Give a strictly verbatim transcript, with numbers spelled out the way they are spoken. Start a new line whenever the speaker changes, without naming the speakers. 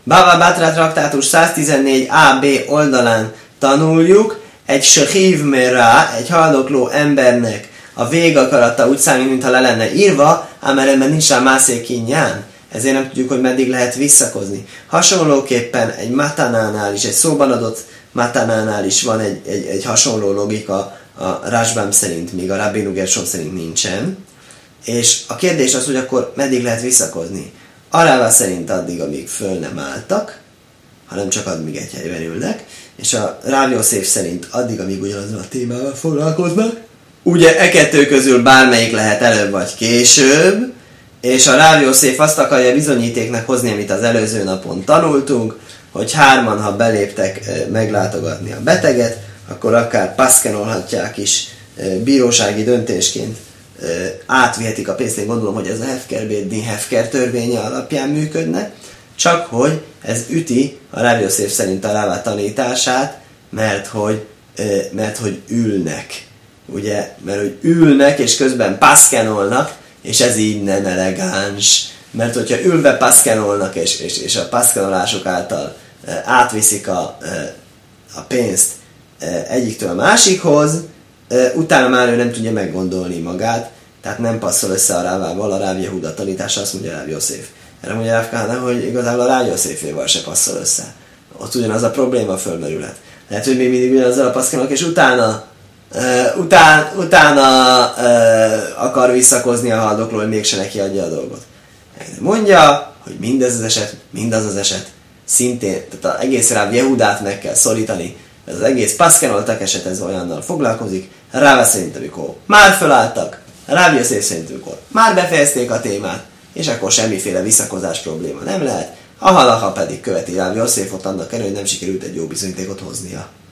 Bava Batra traktátus száztizennégy á bé oldalán tanuljuk, egy shahív merá, egy haldokló embernek a végakarata úgy számít, mintha le lenne írva, ám ebben nincs rá mászékinján. Ezért nem tudjuk, hogy meddig lehet visszakozni. Hasonlóképpen egy matanánál is, egy szóban adott matanánál is van egy, egy, egy hasonló logika a Rashbam szerint, míg a Rabbeinu Gershom szerint nincsen. És a kérdés az, hogy akkor meddig lehet visszakozni. A Ráva szerint addig, amíg föl nem álltak, hanem csak addig, míg egy helyben ülnek, és a Ráv Jószéf szerint addig, amíg ugyanazon a témával foglalkoznak. Ugye e kettő közül bármelyik lehet előbb vagy később, és a Ráv Jószéf azt akarja bizonyítéknak hozni, amit az előző napon tanultunk, hogy hárman, ha beléptek meglátogatni a beteget, akkor akár paszkenolhatják is bírósági döntésként, átvihetik a pénzt. Én gondolom, hogy ez a Hefker Bédni Hefker törvénye alapján működne, csak hogy ez üti a Ráv Jószéf szerint a Rává tanítását, mert hogy, mert hogy ülnek. Ugye, mert hogy ülnek, és közben paszkenolnak, és ez így nem elegáns. Mert hogyha ülve paszkenolnak, és, és, és a paszkenolások által e, átviszik a, e, a pénzt e, egyiktől a másikhoz, e, utána már ő nem tudja meggondolni magát, tehát nem passzol össze a Rávával, a Ráv Jehuda tanítása, azt mondja Ráv Jószéf. Erre mondja Ráv Kahana, hogy igazából a Ráv Jószéféval se passzol össze. Ott ugyanaz a probléma fölmerülhet. Lehet, hogy még mindig ugyanazzal a paszkenolnak, és utána Uh, után, utána uh, akar visszakozni a haldokló, hogy mégse neki adja a dolgot. Mondja, hogy mindez az eset, mindaz az eset, szintén, tehát az egész Ráv Jehudát meg kell szorítani, ez az egész paszkenoltak eset, ez olyannal foglalkozik. Ráva szerint, amikor már fölálltak, Ráv Jószéf szerint, amikor már befejezték a témát, és akkor semmiféle visszakozás probléma nem lehet, a halacha pedig követi Ráv Jószéfot annak elő, hogy nem sikerült egy jó bizonyítékot hoznia.